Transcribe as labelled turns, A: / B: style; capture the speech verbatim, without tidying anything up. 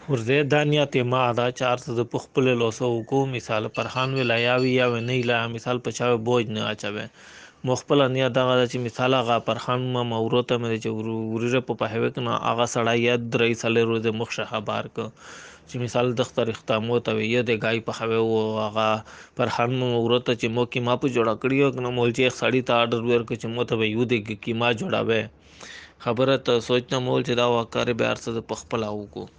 A: ورځې دا نیت یې ما دا چې هر څه د په خپلو لاسو وکړو. مثال فرحان ویله یا وي یا وي نه ویله مثال په چا بوج نه اچوي. مو خپله نیت دغه ده چې مثال هغه فرحان ما وروته مې چې وریژه په پهوه کې نو هغه سړی یا درې څلور ورځې مخشه خبر که چې مثال دختر اختامو ته وي یا د ګای په خوي او هغه فرحان مو وروته چې مو کې ما په جوړه کړی او نو مول چې سړی ته آرډر ورکړ چې مو ته به یو د کی ما جوړاوي خبره ته سوچ نه مول چې دا وکړ به ارڅ په خپل وکړو.